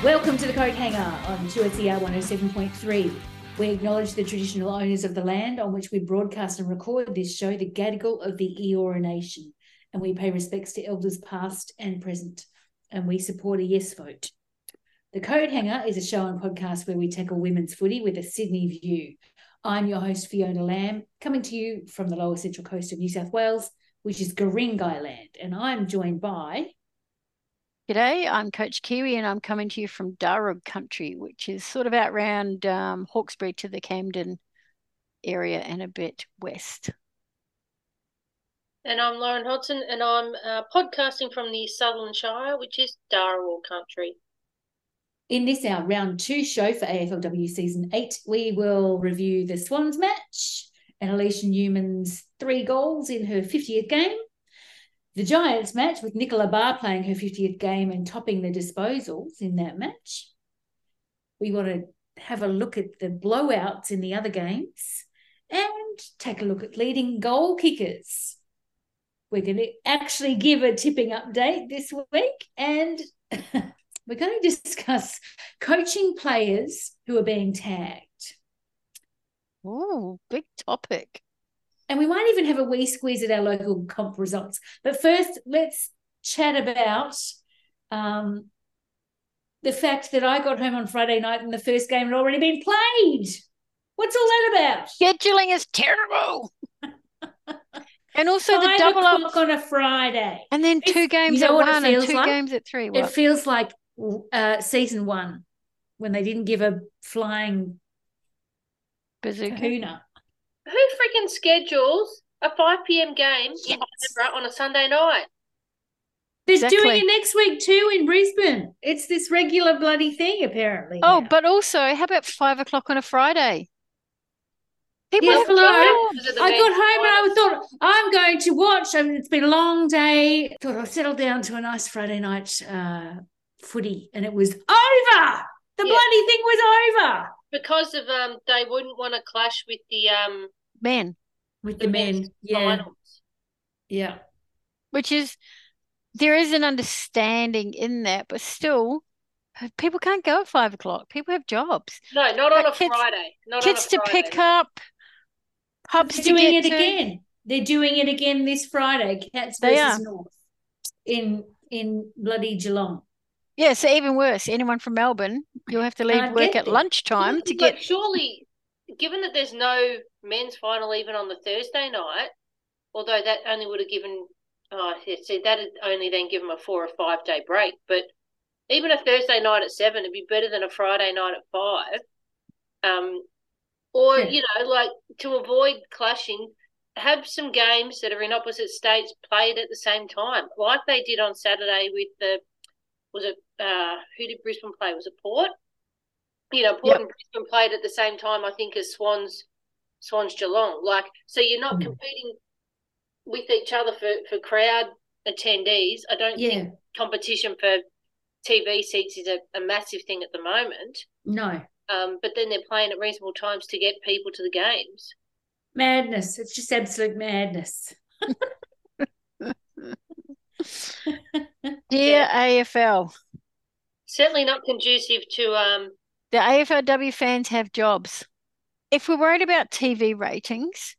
Welcome to the Coat Hanger on 2SER 107.3. We acknowledge the traditional owners of the land on which we broadcast and record this show, the Gadigal of the Eora Nation, and we pay respects to elders past and present, and we support a yes vote. The Coat Hanger is a show and podcast where we tackle women's footy with a Sydney view. I'm your host, Fiona Lamb, coming to you from the lower central coast of New South Wales, which is Guringai land, and I'm joined by... G'day, I'm Coach Kiwi and I'm coming to you from Darug country, which is sort of out round Hawkesbury to the Camden area and a bit west. And I'm Lauren Hodson and I'm podcasting from the Southern Shire, which is Darawal country. In this, our round 2 show for AFLW Season 8, we will review the Swans match and Alicia Newman's 3 goals in her 50th game. The Giants match with Nicola Barr playing her 50th game and topping the disposals in that match. We want to have a look at the blowouts in the other games and take a look at leading goal kickers. We're going to actually give a tipping update this week, and we're going to discuss coaching players who are being tagged. Oh, big topic. And we might even have a wee squeeze at our local comp results. But first, let's chat about the fact that I got home on Friday night and the first game had already been played. What's all that about? Scheduling is terrible. And also the 5 double o'clock up on a Friday. and then 2 games at 1 and 2 games at 3. What? It feels like season 1 when they didn't give a flying bazooka. Kahuna. Who freaking schedules a 5 p.m. game in Canberra on a Sunday night? They're doing it next week too in Brisbane. It's this regular bloody thing, apparently. Oh, now. but also, how about 5 o'clock on a Friday? People Yes, have hello. jobs. I got home and I thought, I'm going to watch. I mean, it's been a long day. Thought I'll settle down to a nice Friday night footy, and it was over. The bloody thing was over. Because of they wouldn't want to clash with the men. With the men, finals. Yeah. Which is, there is an understanding in that, but still, people can't go at 5 o'clock. People have jobs. No, not on a Friday. Kids to pick up, pubs to get to. They're doing it again. They're doing it again this Friday. Cats versus North in bloody Geelong. Yeah, so even worse. Anyone from Melbourne, you'll have to leave work at lunchtime to get. But surely, given that there's no men's final even on the Thursday night, although that only would have given, that had only then given them a 4 or 5 day break. But even a Thursday night at 7 would be better than a Friday night at 5. Or like to avoid clashing, have some games that are in opposite states played at the same time, like they did on Saturday with the. Was it who did Brisbane play? Was it Port? Port and Brisbane played at the same time, I think, as Swans Geelong. Like, so you're not competing with each other for crowd attendees. I don't think competition for TV seats is a massive thing at the moment. No. But then they're playing at reasonable times to get people to the games. Madness. It's just absolute madness. Dear AFL. Certainly not conducive to the AFLW fans have jobs. If we're worried about TV ratings,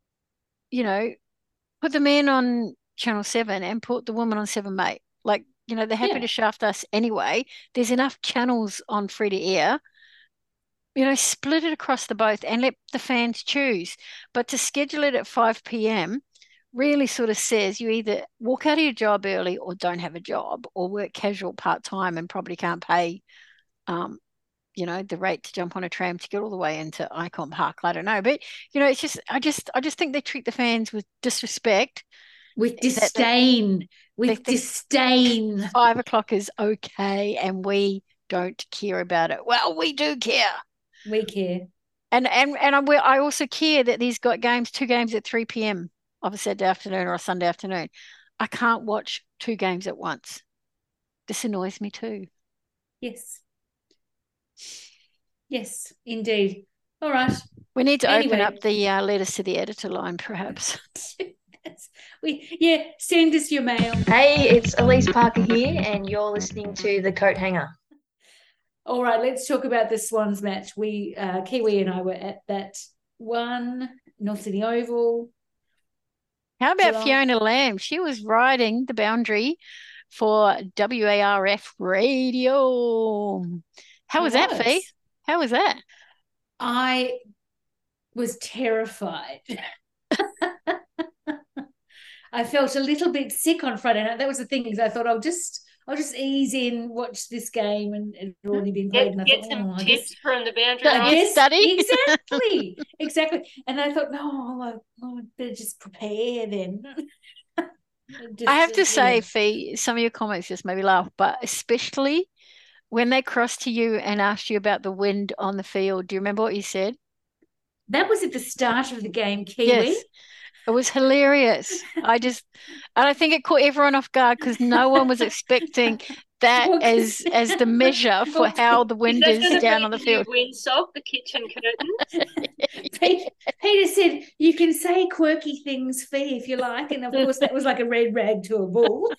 put the men on Channel 7 and put the women on 7 Mate. Like, they're happy to shaft us anyway. There's enough channels on free to air. Split it across the both and let the fans choose. But to schedule it at 5 p.m. really sort of says you either walk out of your job early or don't have a job or work casual part-time and probably can't pay, the rate to jump on a tram to get all the way into Icon Park. I don't know. But, it's just, I just think they treat the fans with disrespect. With disdain. With disdain. 5 o'clock is okay and we don't care about it. Well, we do care. We care. And I also care that these got games, 2 games at 3 p.m. of a Saturday afternoon or a Sunday afternoon. I can't watch 2 games at once. This annoys me too. Yes. Yes, indeed. All right. We need to open up the letters to the editor line, perhaps. Send us your mail. Hey, it's Elise Parker here, and you're listening to The Coat Hanger. All right, let's talk about the Swans match. We Kiwi and I were at that one, North Sydney Oval. How about Geelong. Fiona Lamb? She was riding the boundary for WARF radio. How was that, Fee? How was that? I was terrified. I felt a little bit sick on Friday night. That was the thing, is I thought I'll just ease in, watch this game, and it had already been played. And I get thought, some tips from the boundary. I guess study. Exactly. And I thought, no, I better just prepare then. I have to say, Fee, some of your comments just made me laugh, but especially when they crossed to you and asked you about the wind on the field. Do you remember what you said? That was at the start of the game, Kiwi. Yes. It was hilarious. And I think it caught everyone off guard because no one was expecting that as the measure for how the wind is down on the field. Windsock, the kitchen curtain. Peter said, you can say quirky things, Fee, if you like. And of course, that was like a red rag to a bull.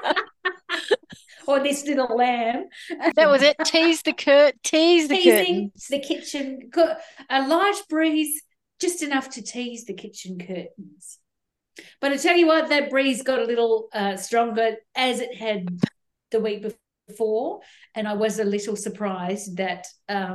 Or this little lamb. That was it. Tease the curtains. The kitchen. A large breeze, just enough to tease the kitchen curtains. But I tell you what, that breeze got a little stronger as it had the week before, and I was a little surprised that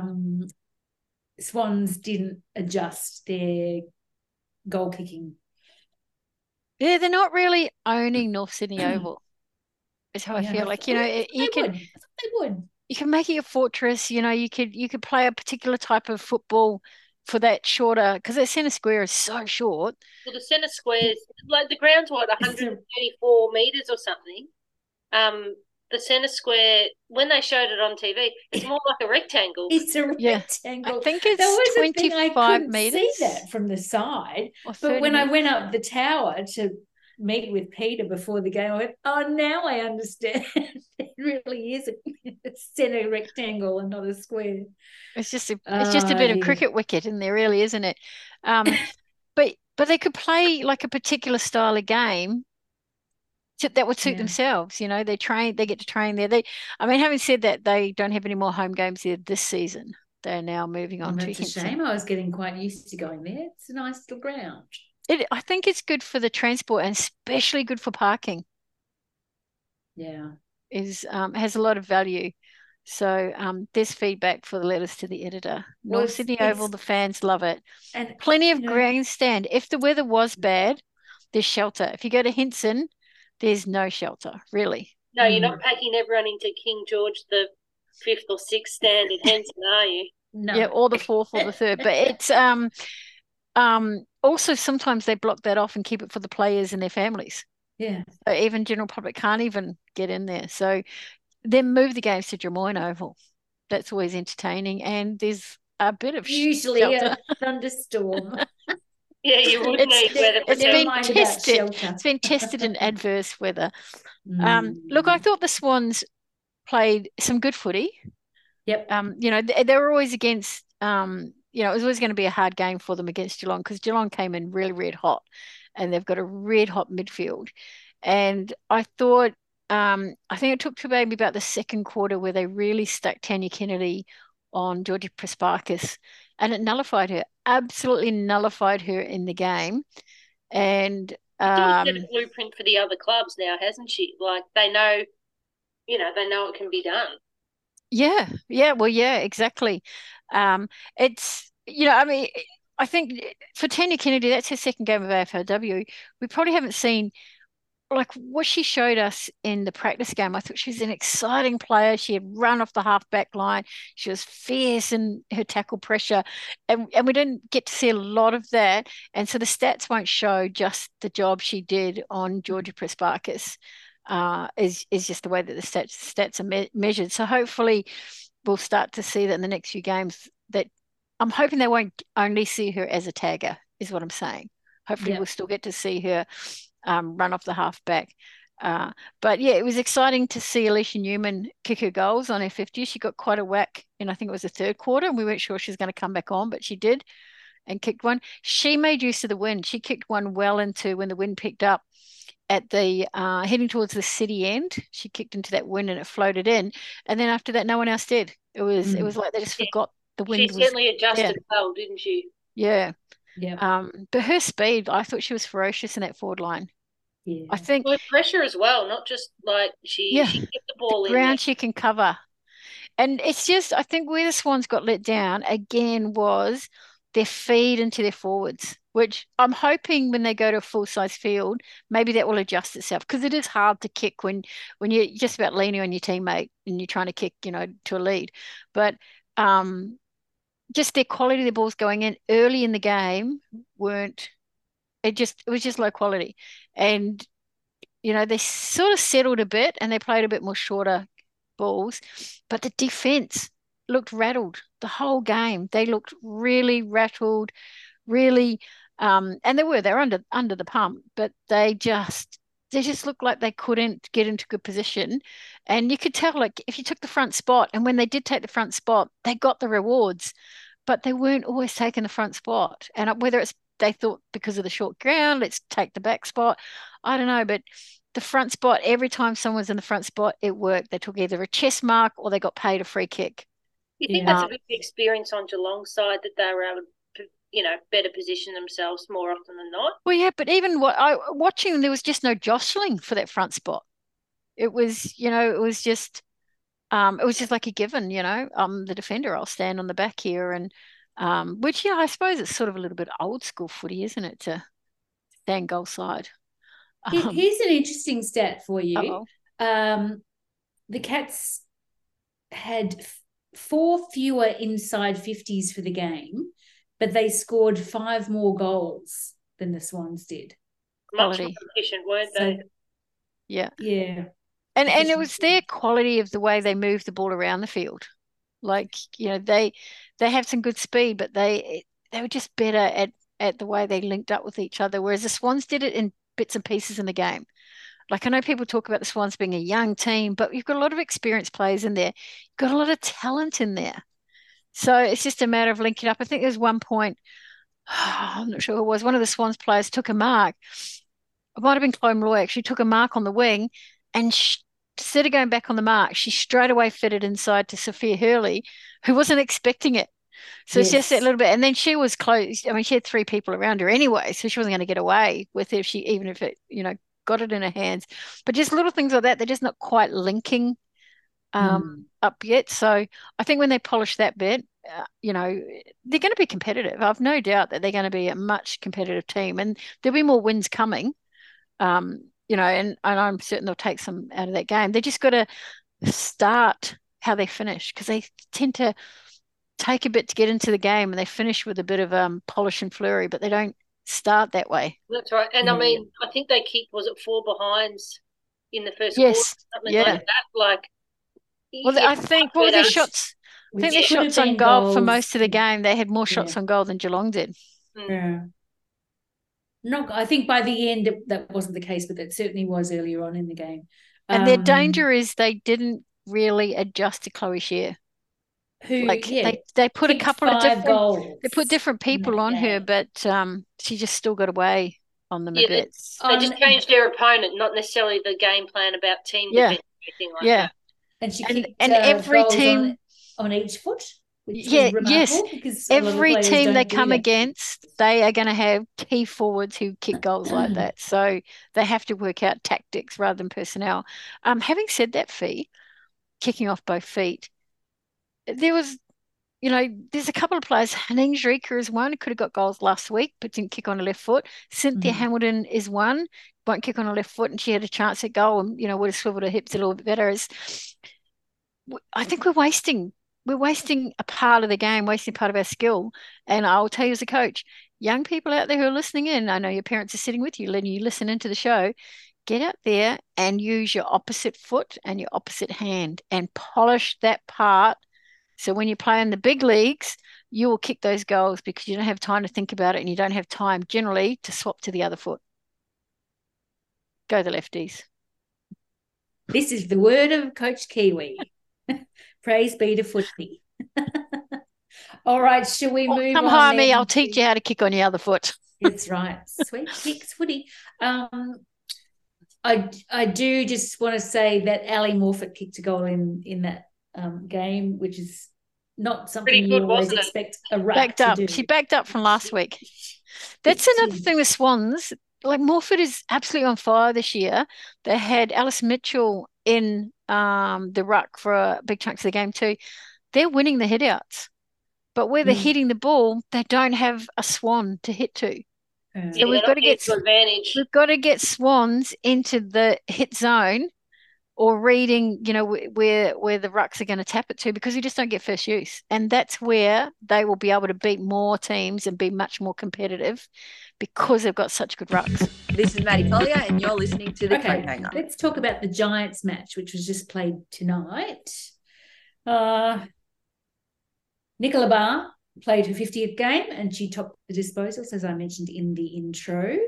Swans didn't adjust their goal kicking. Yeah, they're not really owning North Sydney Oval. Is how I feel. Like, you can make it a fortress. You could play a particular type of football for that shorter, because that centre square is so short. Well, the centre square is like, the ground's 134 metres or something. The centre square, when they showed it on TV, it's more like a rectangle. It's a rectangle. I think it's 25 metres. I couldn't see that from the side. But when I went up the tower to meet with Peter before the game, I went, oh, now I understand. It really is a centre rectangle and not a square. It's just a bit of cricket wicket in there, really, isn't it? But they could play like a particular style of game that would suit themselves. They get to train there. Having said that, they don't have any more home games there this season. They're now moving on to Hinton. That's a shame. I was getting quite used to going there. It's a nice little ground. I think it's good for the transport, and especially good for parking. Yeah. Has a lot of value. So there's feedback for the letters to the editor. North Sydney Oval, the fans love it. And plenty of grandstand. If the weather was bad, there's shelter. If you go to Hinton, there's no shelter, really. No, you're not packing everyone into King George the 5th or 6th stand at Hinton, are you? No. Yeah, or the 4th or the 3rd. But it's also sometimes they block that off and keep it for the players and their families. Yeah. So even general public can't even get in there. So then move the games to Drummoyne Oval. That's always entertaining, and there's a bit of usually shelter. A thunderstorm. Yeah, you would need weather protection. It's been tested in adverse weather. Look, I thought the Swans played some good footy. Yep. They were always against. It was always going to be a hard game for them against Geelong, because Geelong came in really red hot, and they've got a red hot midfield. And I thought, I think it took to maybe about the second quarter where they really stuck Tanya Kennedy on Georgie Prespakis, and it nullified her, absolutely nullified her in the game. And she's got a blueprint for the other clubs now, hasn't she? Like, they know it can be done. Yeah, exactly. It's, I think for Tanya Kennedy, that's her second game of AFLW. We probably haven't seen like what she showed us in the practice game. I thought she was an exciting player. She had run off the half-back line. She was fierce in her tackle pressure. And we didn't get to see a lot of that. And so the stats won't show just the job she did on Georgia Prespakis. Is just the way that the stats are measured. So hopefully we'll start to see that in the next few games. That I'm hoping they won't only see her as a tagger, is what I'm saying. Hopefully we'll still get to see her run off the halfback. But yeah, it was exciting to see Alicia Newman kick her goals on her 50. She got quite a whack in, I think it was the third quarter, and we weren't sure she was going to come back on, but she did and kicked one. She made use of the wind. She kicked one well into when the wind picked up at the heading towards the city end. She kicked into that wind and it floated in. And then after that, no one else did. It was like they just forgot the wind She was certainly adjusted there. well, didn't she? Yeah. Yeah. But her speed, I thought she was ferocious in that forward line. Yeah. I think Well, pressure as well, not just like she kept the ball in there. ground she can cover. And it's just, I think where the Swans got let down again was their feed into their forwards, which I'm hoping when they go to a full-size field, maybe that will adjust itself, because it is hard to kick when you're just about leaning on your teammate and you're trying to kick, to a lead. But just their quality of the balls going in early in the game weren't, it was just low quality. And they sort of settled a bit and they played a bit more shorter balls, but the defense looked rattled the whole game. They looked really rattled, really, and they're under the pump, but they just looked like they couldn't get into good position. And you could tell, like, if you took the front spot, and when they did take the front spot, they got the rewards, but they weren't always taking the front spot. And whether it's they thought because of the short ground, let's take the back spot, I don't know, but the front spot, every time someone was in the front spot, it worked. They took either a chest mark or they got paid a free kick. You think that's a big experience on Geelong's side, that they were able to, better position themselves more often than not? Well, yeah, but even watching, there was just no jostling for that front spot. It was, it was just like a given, the defender, I'll stand on the back here, and which, I suppose it's sort of a little bit old school footy, isn't it, to stand goal side. Here's an interesting stat for you. Uh-oh. The Cats had 4 fewer inside 50s for the game, but they scored 5 more goals than the Swans did. Much more efficient, weren't they? Yeah. Yeah. And it was their quality of the way they moved the ball around the field. Like, they have some good speed, but they were just better at the way they linked up with each other, whereas the Swans did it in bits and pieces in the game. Like, I know people talk about the Swans being a young team, but you've got a lot of experienced players in there. You've got a lot of talent in there. So it's just a matter of linking up. I think there's one point, I'm not sure who it was, one of the Swans players took a mark. It might have been Chloe Malloy, actually took a mark on the wing, and instead of going back on the mark, she straight away fitted inside to Sophia Hurley, who wasn't expecting it. So it's just that little bit. And then she was close. I mean, she had 3 people around her anyway, so she wasn't going to get away with it even if it, got it in her hands. But just little things like that, they're just not quite linking up yet. So I think when they polish that bit, they're going to be competitive. I've no doubt that they're going to be a much competitive team, and there'll be more wins coming. And I'm certain they'll take some out of that game. They just got to start how they finish, because they tend to take a bit to get into the game and they finish with a bit of polish and flurry, but they don't start that way. That's right. And I mean, I think they kicked, was it 4 behinds in the first quarter? Something like that. Like, I think what were their shots? I think their shots on goal for most of the game. They had more shots on goal than Geelong did. Yeah. I think by the end that wasn't the case, but that certainly was earlier on in the game. And their danger is they didn't really adjust to Chloe Scheer. They put a couple of different goals. They put different people on her, but she just still got away on them a bit. They just changed their opponent, not necessarily the game plan about team defense or anything like that. And she kicked every team on each foot. Because every team they come against, they are going to have key forwards who kick goals like that. So they have to work out tactics rather than personnel. Having said that, Fee, kicking off both feet, there was, there's a couple of players. Haneen Jrika is one who could have got goals last week, but didn't kick on her left foot. Cynthia Hamilton is one, won't kick on her left foot, and she had a chance at goal and, would have swiveled her hips a little bit better. I think we're wasting a part of the game, wasting part of our skill. And I'll tell you as a coach, young people out there who are listening in, I know your parents are sitting with you, letting you listen into the show, get out there and use your opposite foot and your opposite hand and polish that part. So when you play in the big leagues, you will kick those goals because you don't have time to think about it and you don't have time generally to swap to the other foot. Go the lefties. This is the word of Coach Kiwi. Praise be to footy. All right, shall we move on? Come hire me, I'll teach you how to kick on your other foot. That's right. Sweet kicks footy. I do just want to say that Ali Morfitt kicked a goal in that game, which is not something Pretty you good, always wasn't it? expect a ruck Backed to up. do. She backed up from last week. That's It another did. thing with Swans. Like Morford is absolutely on fire this year. They had Alice Mitchell in the ruck for big chunks of the game too. They're winning the hitouts, but where they're hitting the ball, they don't have a Swan to hit to. So Yeah, we've got to get Swans into the hit zone or reading, where the rucks are going to tap it to, because you just don't get first use. And that's where they will be able to beat more teams and be much more competitive because they've got such good rucks. This is Maddie Collier and you're listening to The Coat Hanger. Let's talk about the Giants match, which was just played tonight. Nicola Barr played her 50th game and she topped the disposals, as I mentioned in the intro.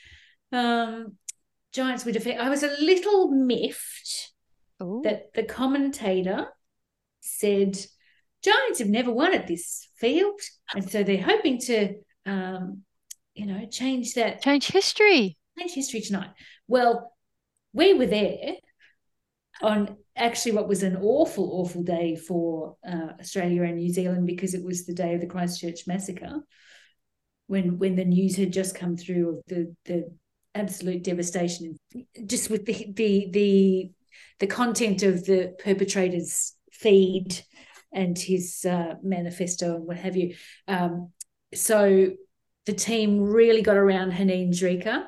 Giants were defeated. I was a little miffed that the commentator said Giants have never won at this field, and so they're hoping to, change history tonight. Well, we were there on actually what was an awful day for Australia and New Zealand, because it was the day of the Christchurch massacre, when the news had just come through of the absolute devastation, just with the content of the perpetrator's feed and his manifesto and what have you. So the team really got around Haneen Drika,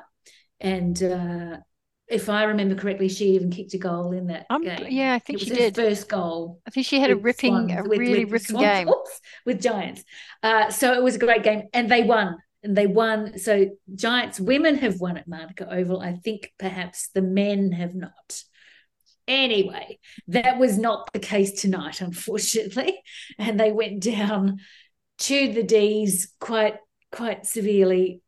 and if I remember correctly, she even kicked a goal in that game. Yeah, I think she did. It was her first goal. I think she had a really ripping game with Giants. So it was a great game, and they won. So Giants women have won at Manuka Oval. I think perhaps the men have not. Anyway, that was not the case tonight, unfortunately, and they went down to the D's quite severely.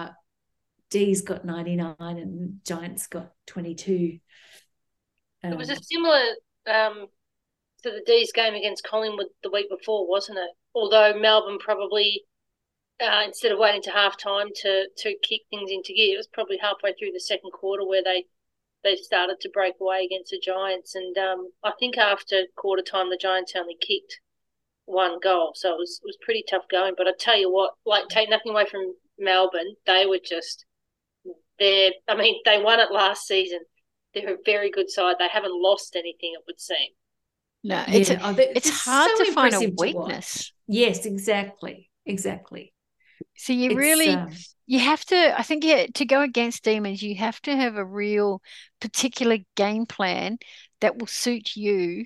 D's got 99 and Giants got 22. It was a similar to the D's game against Collingwood the week before, wasn't it? Although Melbourne probably, instead of waiting to half time to kick things into gear, it was probably halfway through the second quarter where they started to break away against the Giants. And I think after quarter time, the Giants only kicked one goal. So it was pretty tough going. But I tell you what, take nothing away from Melbourne, they were just there. I mean, they won it last season. They're a very good side. They haven't lost anything, it would seem. No, it's hard to find a weakness. Yes, exactly. So you have to, I think, to go against Demons, you have to have a real particular game plan that will suit you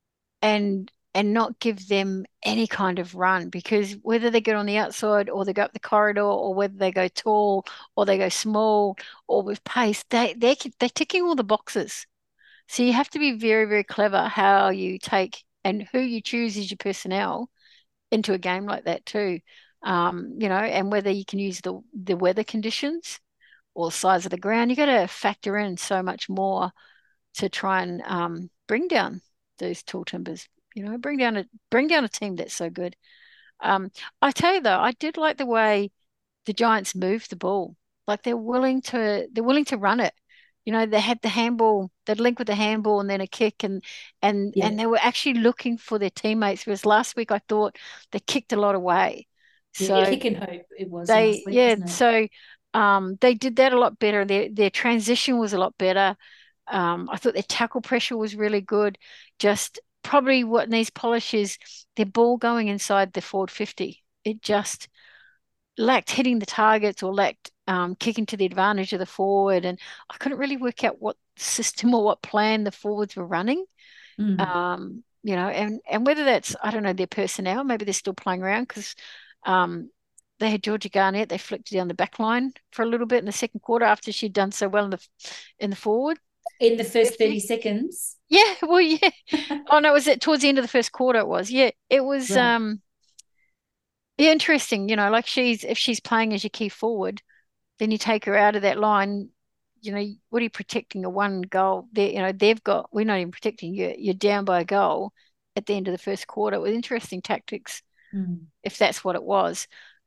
and not give them any kind of run, because whether they get on the outside or they go up the corridor, or whether they go tall or they go small or with pace, they're ticking all the boxes. So you have to be very, very clever how you take and who you choose as your personnel into a game like that too. And whether you can use the weather conditions or the size of the ground. You got to factor in so much more to try and bring down those tall timbers. Bring down a team that's so good. I tell you though, I did like the way the Giants moved the ball. Like they're willing to run it. They had the handball, they'd link with the handball and then a kick, and they were actually looking for their teammates. Whereas last week I thought they kicked a lot away. So kick and hope it was last week, wasn't it? So they did that a lot better. Their transition was a lot better. I thought their tackle pressure was really good. Just probably what needs polish is their ball going inside the forward 50. It just lacked hitting the targets or lacked kicking to the advantage of the forward. And I couldn't really work out what system or what plan the forwards were running. And whether that's, I don't know, their personnel, maybe they're still playing around, because they had Georgia Garnett. They flicked down the back line for a little bit in the second quarter after she'd done so well in the forward. In the first 30 seconds? Yeah, well, yeah. Oh, no, was it towards the end of the first quarter it was? Yeah, it was right. Interesting, like if she's playing as your key forward, then you take her out of that line, what are you protecting? A one goal? We're not even protecting you. You're down by a goal at the end of the first quarter. With interesting tactics, if that's what it was.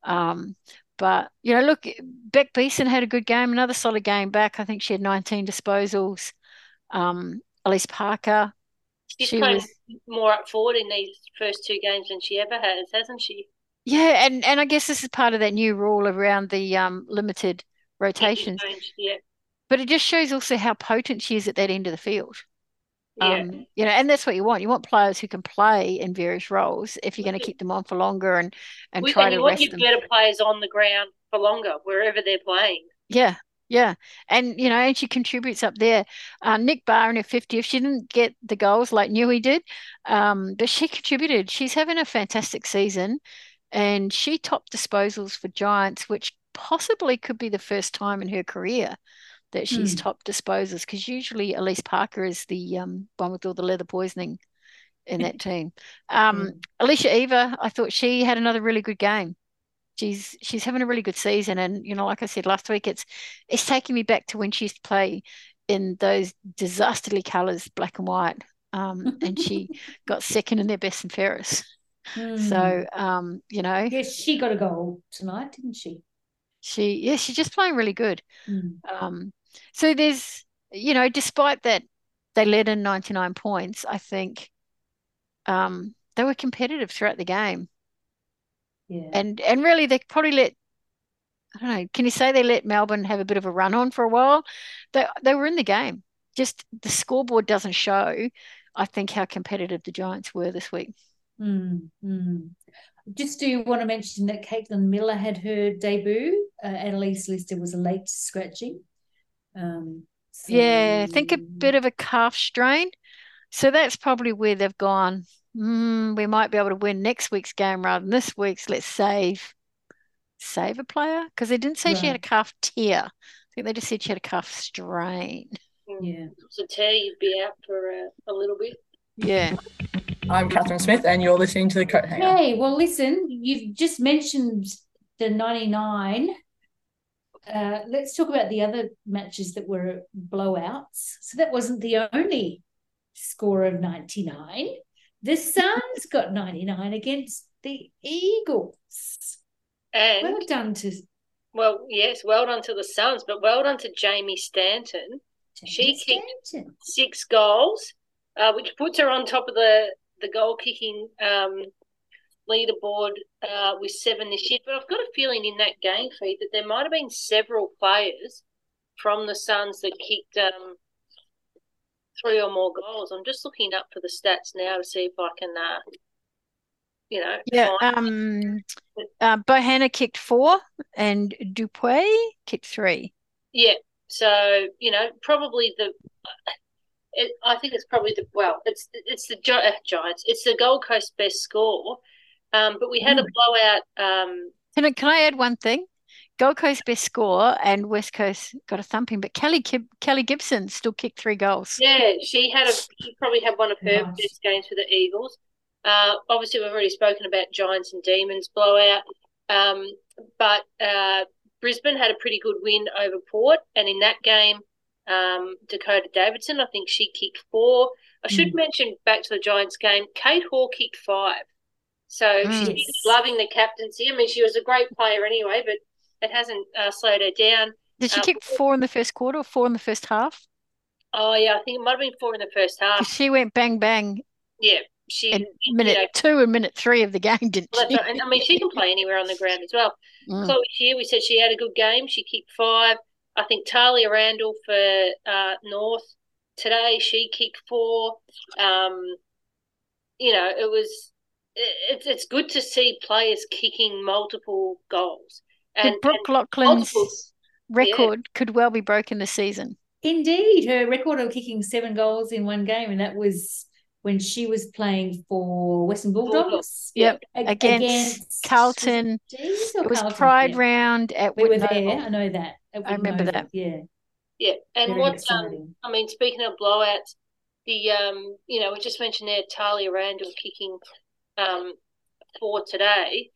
But, look, Beck Beeson had a good game, another solid game back. I think she had 19 disposals. Elise Parker, She's She playing was, more up forward in these first two games than she ever has, hasn't she? yeah, and I guess this is part of that new rule around the limited rotations. Yeah, But it just shows also how potent she is at that end of the field. yeah. And that's what you want. You want players who can play in various roles if you're going to keep them on for longer and try to you want rest your them. better players on the ground for longer, wherever they're playing. Yeah, yeah. And she contributes up there. Nick Barr in her 50th, she didn't get the goals like Newey did, but she contributed. She's having a fantastic season, and she topped disposals for Giants, which possibly could be the first time in her career that she's top disposers, because usually Elise Parker is the one with all the leather poisoning in that team. Alicia Eva, I thought she had another really good game. She's having a really good season, and like I said last week, it's taking me back to when she used to play in those disasterly colours, black and white, and she got second in their best and fairest. So yes, she got a goal tonight, didn't she? She's just playing really good. So there's, despite that they led in 99 points, I think they were competitive throughout the game. Yeah. And really they probably I don't know, can you say they let Melbourne have a bit of a run on for a while? They were in the game. Just the scoreboard doesn't show, I think, how competitive the Giants were this week. Just do want to mention that Caitlin Miller had her debut. Annalise Lister was a late scratching. Yeah, I think a bit of a calf strain. So that's probably where they've gone. We might be able to win next week's game rather than this week's. Let's save a player, because they didn't say she had a calf tear. I think they just said she had a calf strain. Yeah. So tear, you'd be out for a little bit. Yeah. I'm Catherine Smith, and you're listening to the Coat Hanger. Hey, well, listen, you've just mentioned the 99. Let's talk about the other matches that were blowouts. So that wasn't the only score of 99. The Suns got 99 against the Eagles. And well done to the Suns, but well done to Jamie Stanton. She kicked 6 goals, which puts her on top of the goal kicking leaderboard with 7 this year. But I've got a feeling in that game feed that there might have been several players from the Suns that kicked 3 or more goals. I'm just looking up for the stats now to see if I can Bohanna kicked 4 and Dupuis kicked 3. Yeah, so probably I think it's probably it's the Giants. It's the Gold Coast best score, but we had a blowout. Can I add one thing? Gold Coast best score and West Coast got a thumping, but Kelly Gibson still kicked 3 goals. Yeah, she probably had one of her best games for the Eagles. Obviously, we've already spoken about Giants and Demons blowout, but Brisbane had a pretty good win over Port, and in that game, Dakota Davidson, I think she kicked 4. I should mention back to the Giants game, Kate Hall kicked 5. So she's loving the captaincy. I mean, she was a great player anyway, but it hasn't slowed her down. Did she kick 4 in the first quarter or 4 in the first half? Oh, yeah, I think it might have been 4 in the first half. She went bang, bang. Yeah. In minute 2 and minute 3 of the game, didn't she? That's right. And I mean, she can play anywhere on the ground as well. Chloe Shear, we said she had a good game. She kicked 5. I think Talia Randall for North today, she kicked 4. It's good to see players kicking multiple goals. And Brooke Laughlin's record could well be broken this season. Indeed, her record of kicking 7 goals in one game, and that was when she was playing for Western Bulldogs. Yep, against Carlton. It was Pride round at we were there. I know that. I remember that. Yeah. Yeah, and speaking of blowouts, we just mentioned there Talia Randall kicking 4 today.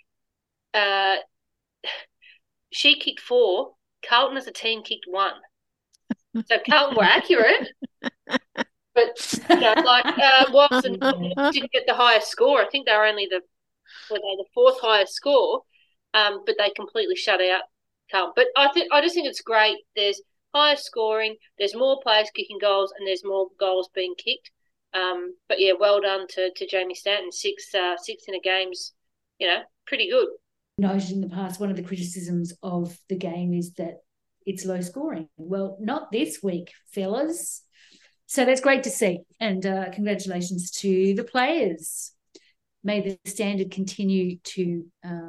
She kicked 4. Carlton as a team kicked 1. So Carlton were accurate. But Watson didn't get the highest score. I think they were only the 4th highest score, but they completely shut out Carlton. But I just think it's great. There's higher scoring, there's more players kicking goals, and there's more goals being kicked. But yeah, well done to Jamie Stanton. Six in a game's, pretty good. Noted in the past, one of the criticisms of the game is that it's low scoring. Well, not this week, fellas. So that's great to see. And congratulations to the players. May the standard continue to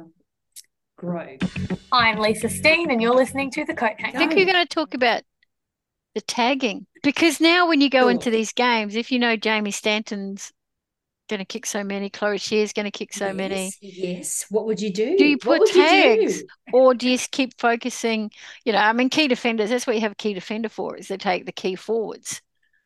grow. I'm Lisa Steen, and you're listening to The Coat Hanger. I think you're going to talk about the tagging, because now when you go into these games, if you know Jamie Stanton's going to kick so many, Chloe Shear's going to kick so many. Yes. What would you do? Do you put tags, or do you keep focusing? Key defenders, that's what you have a key defender for, is they take the key forwards.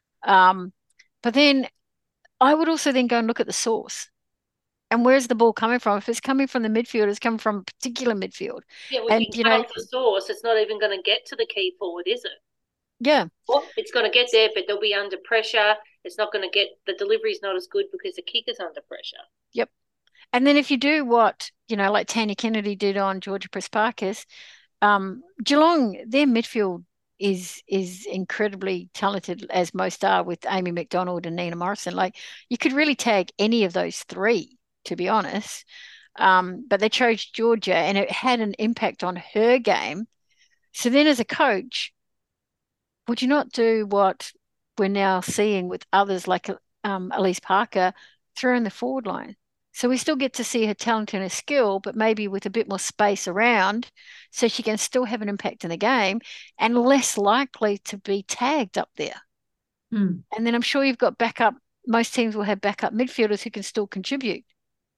But then I would also then go and look at the source. And where's the ball coming from? If it's coming from the midfield, it's coming from a particular midfield. Yeah, well, you cut off the source, it's not even going to get to the key forward, is it? Yeah. Well, it's going to get there, but they'll be under pressure. It's not going to get, the delivery's not as good because the kicker's under pressure. Yep. And then if you do what, like Tanya Kennedy did on Georgia Prespakis, Geelong, their midfield is incredibly talented, as most are, with Amy McDonald and Nina Morrison. Like, you could really tag any of those three, to be honest. But they chose Georgia, and it had an impact on her game. So then as a coach, would you not do what we're now seeing with others like Elise Parker, through in the forward line? So we still get to see her talent and her skill, but maybe with a bit more space around, so she can still have an impact in the game and less likely to be tagged up there. And then I'm sure you've got backup. Most teams will have backup midfielders who can still contribute.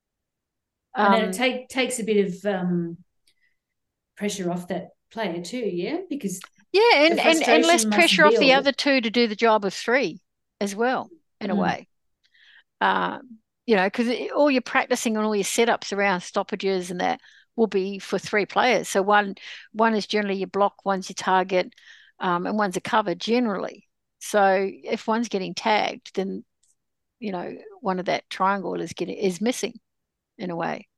And then it takes a bit of pressure off that player too, yeah? Because and less pressure off the other two to do the job of three as well, in a way. Because all your practicing and all your setups around stoppages and that will be for three players. So one is generally your block, one's your target, and one's a cover generally. So if one's getting tagged, then one of that triangle is missing in a way.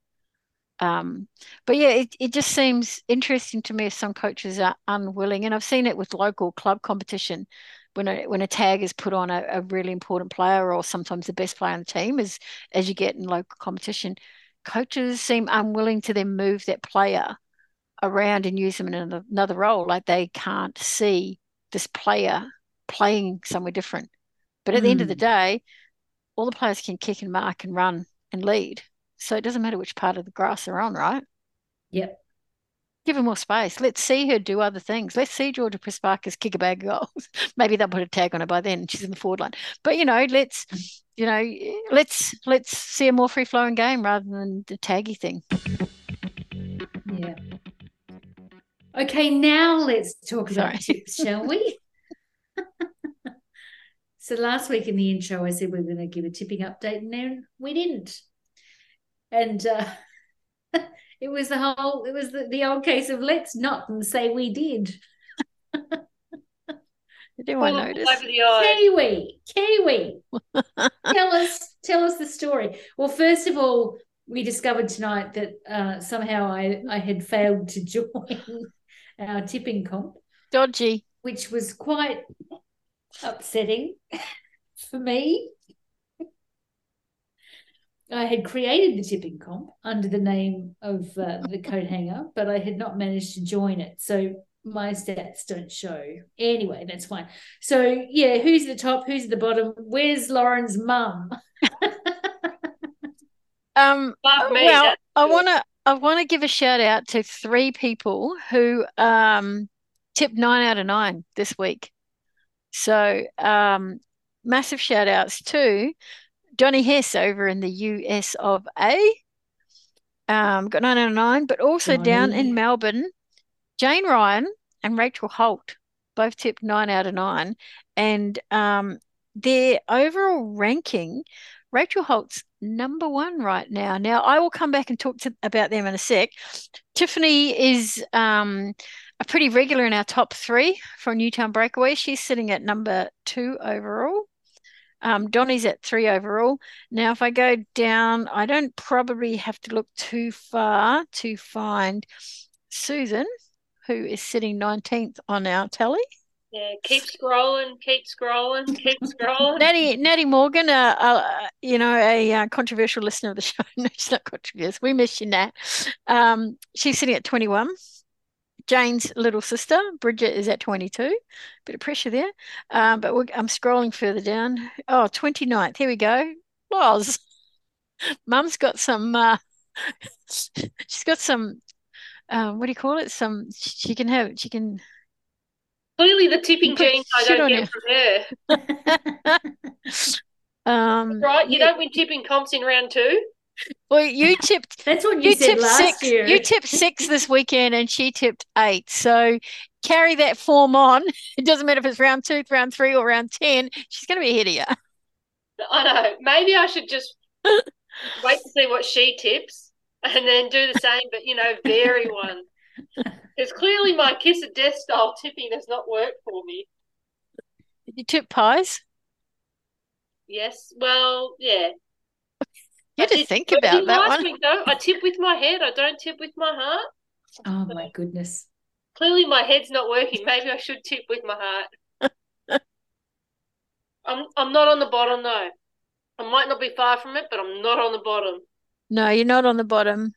But yeah, it just seems interesting to me if some coaches are unwilling, and I've seen it with local club competition when a tag is put on a really important player, or sometimes the best player on the team, as you get in local competition, coaches seem unwilling to then move that player around and use them in another role. Like, they can't see this player playing somewhere different. But at the end of the day, all the players can kick and mark and run and lead. So it doesn't matter which part of the grass they're on, right? Yep. Give her more space. Let's see her do other things. Let's see Georgia Prespakis kick a bag of goals. Maybe they'll put a tag on her by then. She's in the forward line. But let's see a more free flowing game rather than the taggy thing. Yeah. Okay, now let's talk about tips, shall we? So last week in the intro, I said we were going to give a tipping update, and then we didn't. And it was the old case of let's not and say we did. Did anyone notice? Kiwi. Tell us the story. Well, first of all, we discovered tonight that somehow I had failed to join our tipping comp. Dodgy. Which was quite upsetting for me. I had created the tipping comp under the name of the Coat Hanger, but I had not managed to join it. So my stats don't show. Anyway, that's fine. So, yeah, who's the top? Who's the bottom? Where's Lauren's mum? I want to give a shout out to 3 people who tipped 9 out of 9 this week. So massive shout outs to Johnny Hess over in the US of A. Got 9 out of 9, but also down in Melbourne, Jane Ryan and Rachel Holt both tipped 9 out of 9. And their overall ranking, Rachel Holt's number 1 right now. Now, I will come back and talk about them in a sec. Tiffany is a pretty regular in our top 3 for Newtown Breakaway. She's sitting at number 2 overall. Donnie's at 3 overall. Now, if I go down, I don't probably have to look too far to find Susan, who is sitting 19th on our tally. Yeah, keep scrolling, keep scrolling, keep scrolling. Natty Morgan, a controversial listener of the show. No, she's not controversial. We miss you, Nat. She's sitting at 21. Jane's little sister, Bridget, is at 22. Bit of pressure there. But I'm scrolling further down. Oh, 29th. Here we go. Loz. Mum's got some, she's got some, what do you call it? She can Clearly the tipping put genes I shit don't on get her. from her. Right, you don't win tipping comps in round 2. Well, you tipped. That's what you said tipped last 6. year. You tipped 6 this weekend, and she tipped 8. So carry that form on. It doesn't matter if it's round 2, round 3, or round 10. She's going to be ahead of you. I know. Maybe I should just wait to see what she tips and then do the same, but vary one. Because clearly my kiss of death style tipping does not work for me. Did you tip pies? Yes. Well, yeah. You had to think about that last one. Week, though. I tip with my head. I don't tip with my heart. Oh, my goodness. Clearly my head's not working. Maybe I should tip with my heart. I'm not on the bottom, though. I might not be far from it, but I'm not on the bottom. No, you're not on the bottom.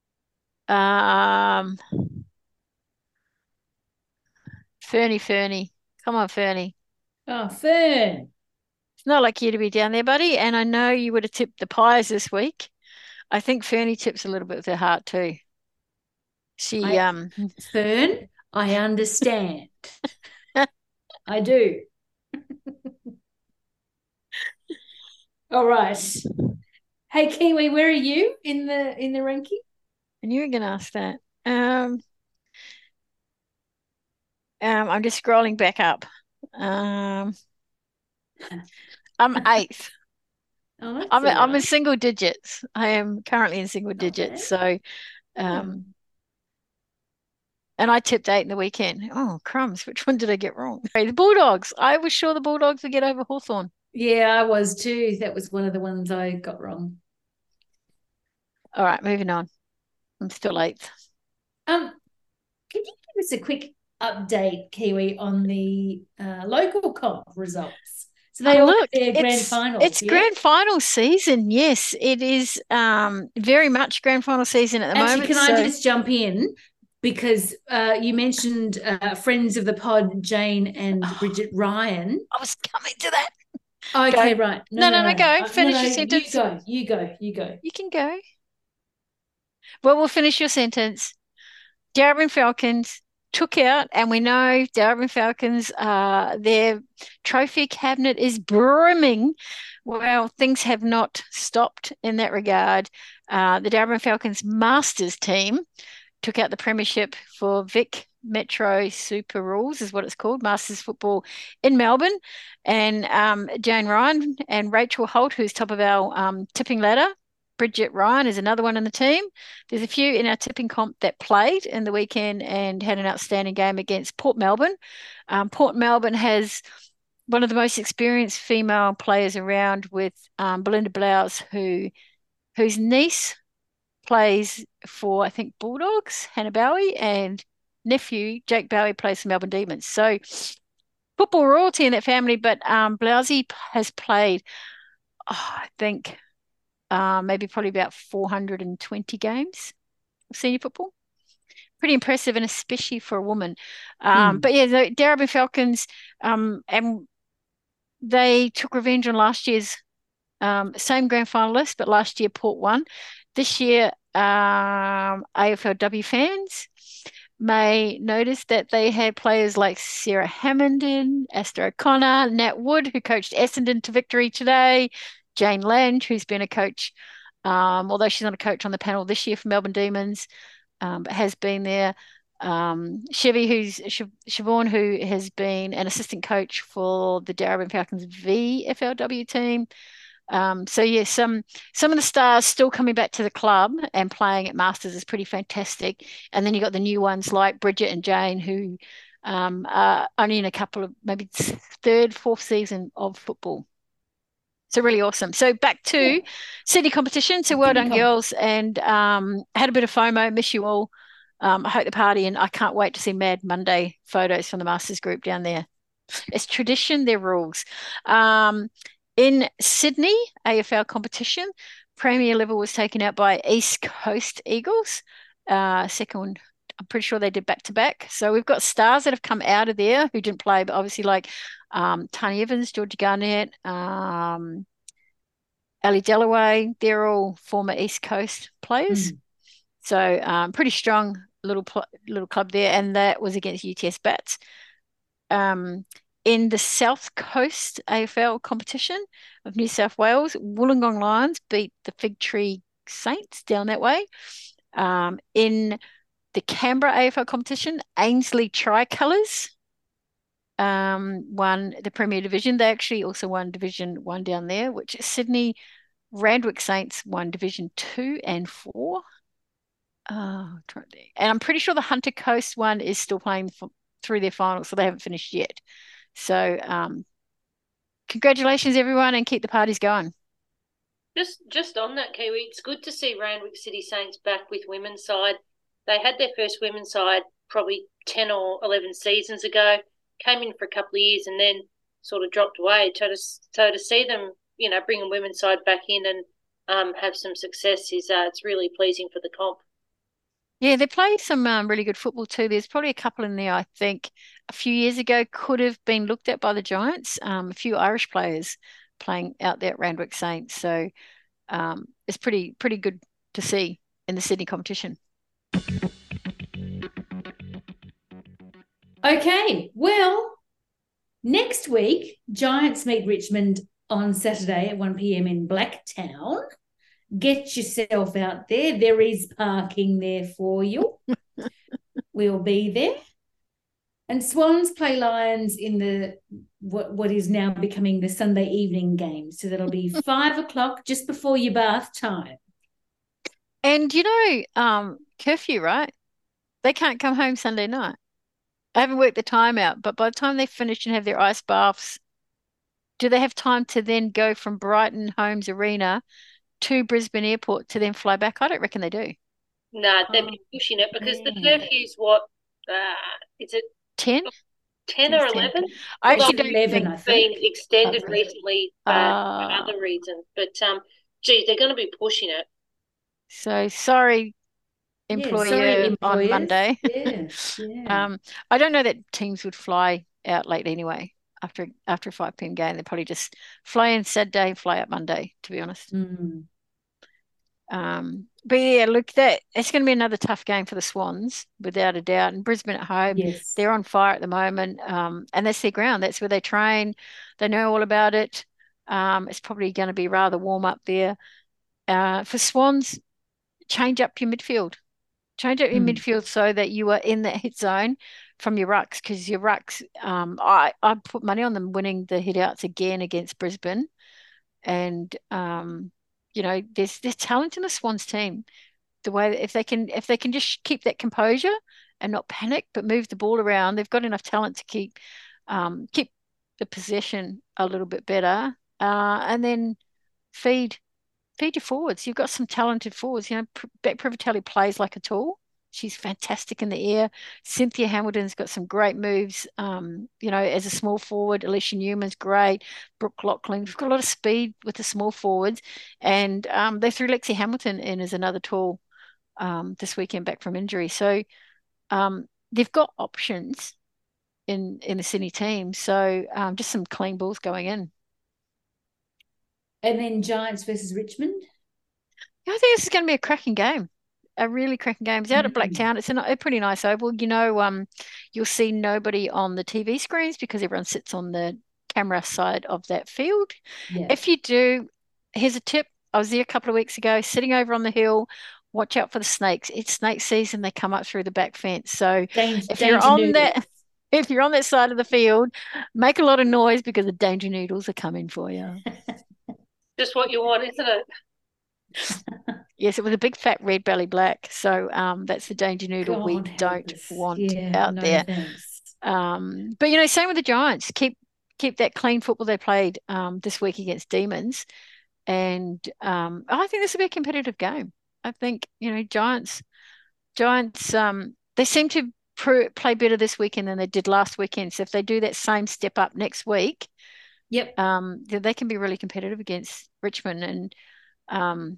Fernie. Come on, Fernie. Oh, Fern. It's not like you to be down there, buddy. And I know you would have tipped the pies this week. I think Fernie tips a little bit with her heart too. Fern, I understand. I do. All right. Hey, Kiwi, where are you in the ranking? I knew you were going to ask that. I'm just scrolling back up. I'm 8th. Oh, I'm in single digits. I am currently in single digits. So, and I tipped 8 in the weekend. Oh, crumbs. Which one did I get wrong? The Bulldogs. I was sure the Bulldogs would get over Hawthorn. Yeah, I was too. That was one of the ones I got wrong. All right, moving on. I'm still 8th. Can you give us a quick update, Kiwi, on the local comp results? So they all look, their grand finals. It's grand final season. Yes, it is very much grand final season at the moment. Can I just jump in? Because you mentioned friends of the pod, Jane and Bridget Ryan. I was coming to that. Okay, right. No, go. Finish your sentence. You go. You can go. Well, we'll finish your sentence. Darebin Falcons took out, and we know Darebin Falcons, their trophy cabinet is brimming. Well, things have not stopped in that regard. The Darebin Falcons Masters team took out the premiership for Vic Metro Super Rules, is what it's called, Masters Football in Melbourne. And Jane Ryan and Rachel Holt, who's top of our tipping ladder. Bridget Ryan is another one in the team. There's a few in our tipping comp that played in the weekend and had an outstanding game against Port Melbourne. Port Melbourne has one of the most experienced female players around with Belinda Blouse, whose niece plays for, I think, Bulldogs, Hannah Bowie, and nephew, Jake Bowie, plays for Melbourne Demons. So football royalty in that family, but Blousey has played, I think, maybe probably about 420 games of senior football. Pretty impressive, and especially for a woman. But yeah, the Darebin Falcons, and they took revenge on last year's same grand finalist, but last year Port won. This year, AFLW fans may notice that they had players like Sarah Hammondon, Asta O'Connor, Nat Wood, who coached Essendon to victory today, Jane Lange, who's been a coach, although she's not a coach on the panel this year for Melbourne Demons, but has been there. Siobhan, who has been an assistant coach for the Darebin Falcons VFLW team. So yeah, some of the stars still coming back to the club and playing at Masters is pretty fantastic. And then you got the new ones like Bridget and Jane, who are only in a couple of maybe 3rd, 4th season of football. So really awesome. So back to Sydney competition. So well done, girls, and had a bit of FOMO. Miss you all. I hope the party, and I can't wait to see Mad Monday photos from the Masters group down there. It's tradition, they're rules. In Sydney, AFL competition, Premier level was taken out by East Coast Eagles. Second, I'm pretty sure they did back-to-back. So we've got stars that have come out of there who didn't play, but obviously like Tony Evans, Georgie Garnett, Ali Dalloway, they're all former East Coast players. So pretty strong little club there, and that was against UTS Bats. In the South Coast AFL competition of New South Wales, Wollongong Lions beat the Fig Tree Saints down that way. In the Canberra AFL competition, Ainsley Tricolours won the Premier Division. They actually also won Division 1 down there, which is Sydney Randwick Saints won Division 2 and 4. And I'm pretty sure the Hunter Coast one is still playing through their finals, so they haven't finished yet. So congratulations, everyone, and keep the parties going. Just on that, Kiwi, it's good to see Randwick City Saints back with women's side. They had their first women's side probably 10 or 11 seasons ago, came in for a couple of years and then sort of dropped away. So to see them, bringing women's side back in and have some success is it's really pleasing for the comp. Yeah, they play some really good football too. There's probably a couple in there, I think, a few years ago could have been looked at by the Giants. A few Irish players playing out there at Randwick Saints. So it's pretty good to see in the Sydney competition. Okay, well, next week, Giants meet Richmond on Saturday at 1 p.m. in Blacktown. Get yourself out there. There is parking there for you. We'll be there. And Swans play Lions in the what is now becoming the Sunday evening game. So that'll be 5 o'clock just before your bath time. And curfew, right? They can't come home Sunday night. I haven't worked the time out, but by the time they finish and have their ice baths, do they have time to then go from Brighton Homes Arena to Brisbane Airport to then fly back? I don't reckon they do. No, they'd be pushing it because the curfew's what? Is it 10? 10 or 11? I actually don't 11, think I it's think. been extended recently for other reasons. But, they're going to be pushing it. So, sorry, employer on Monday. Yeah. I don't know that teams would fly out late anyway after a 5 p.m. game. They probably just fly in Saturday, fly out Monday, to be honest. But yeah, look, it's going to be another tough game for the Swans, without a doubt. And Brisbane at home, they're on fire at the moment, and that's their ground. That's where they train. They know all about it. It's probably going to be rather warm up there. For Swans, change up your midfield. Change up your midfield so that you are in that hit zone from your rucks, because your rucks, I put money on them winning the hit outs again against Brisbane. And there's talent in the Swans team. The way that if they can just keep that composure and not panic, but move the ball around, they've got enough talent to keep the possession a little bit better, and then feed your forwards. You've got some talented forwards. Beck Privatelli plays like a tool. She's fantastic in the air. Cynthia Hamilton's got some great moves. As a small forward, Alicia Newman's great. Brooke Lachlan. We've got a lot of speed with the small forwards. And they threw Lexi Hamilton in as another tool this weekend back from injury. So they've got options in the Sydney team. So just some clean balls going in. And then Giants versus Richmond? I think this is going to be a cracking game. A really cracking game. It's out at Blacktown. It's a pretty nice oval. You'll see nobody on the TV screens because everyone sits on the camera side of that field. Yeah. If you do, here's a tip. I was there a couple of weeks ago, sitting over on the hill. Watch out for the snakes. It's snake season. They come up through the back fence. So if you're on that side of the field, make a lot of noise because the danger noodles are coming for you. Just what you want, isn't it? Yes, it was a big fat red belly black. So that's the danger noodle we don't want out there. Thanks. But same with the Giants. Keep that clean football they played this week against Demons, and I think this will be a competitive game. I think Giants. They seem to play better this weekend than they did last weekend. So if they do that same step up next week, yep, they can be really competitive against Richmond. And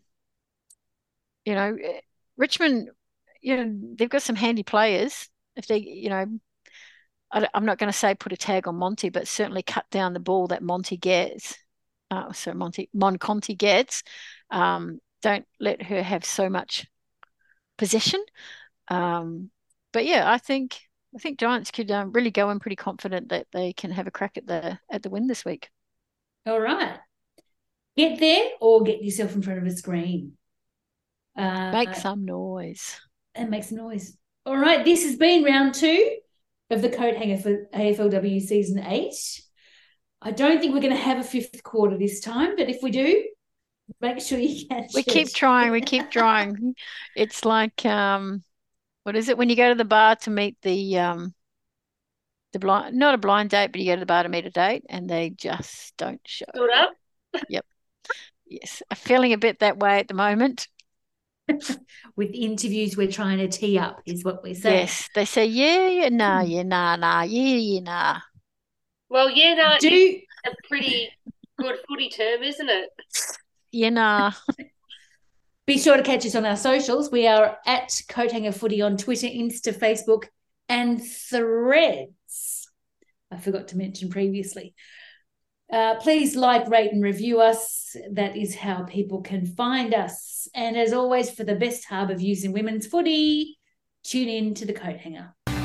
Richmond, they've got some handy players. If they, I'm not going to say put a tag on Monty, but certainly cut down the ball that Monty gets. Conti gets. Don't let her have so much possession. But yeah, I think Giants could really go in pretty confident that they can have a crack at the win this week. All right, get there or get yourself in front of a screen. Make some noise. And make some noise. All right, this has been round 2 of the coat hanger for AFLW season 8. I don't think we're going to have a 5th quarter this time, but if we do, make sure you catch it. We keep trying. It's like what is it when you go to the bar to meet the blind, not a blind date, but you go to the bar to meet a date and they just don't show up. Yep. Yes, I'm feeling a bit that way at the moment. With interviews we're trying to tee up is what we're saying. Yes, they say yeah, nah, yeah, nah, nah. Well, yeah, nah, it's a pretty good footy term, isn't it? Yeah, nah. Be sure to catch us on our socials. We are at Coathanger Footy on Twitter, Insta, Facebook, and Threads. I forgot to mention previously. Please like, rate, and review us. That is how people can find us. And as always, for the best hub of youth and women's footy, tune in to the Coathanger.